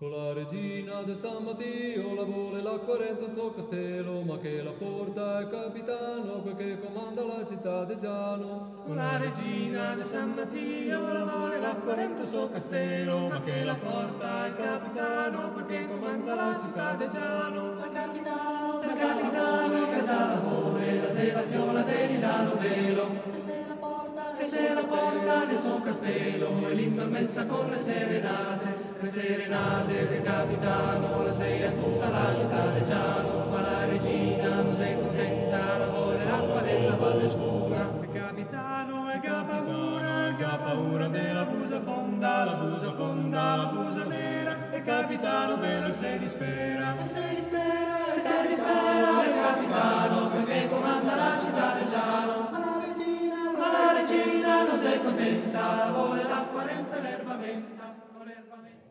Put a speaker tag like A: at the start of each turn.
A: Con la regina de San Matteo la vuole l'acqua dentro il suo castello, ma che la porta è capitano, quel che comanda la città di Giano.
B: Con la regina de San Matteo la vuole l'acqua dentro il suo castello, ma che la porta è capitano, quel che comanda la città di Giano.
C: Il capitano che sa la vuole, la sera fiola del Milano velo, e se la porta nel suo castello, e l'indormenza con le serenate del capitano, la sei a tutta la città di Giano, ma la regina non sei contenta, la vuole l'acqua della valle scura.
B: Il capitano è che ha paura della busa fonda, la busa fonda, la busa nera, il capitano vero si dispera.
C: E se dispera il capitano, perché comanda la città di Giano, ma la regina non sei contenta, vuole l'acqua renta l'erba menta, con l'erba menta.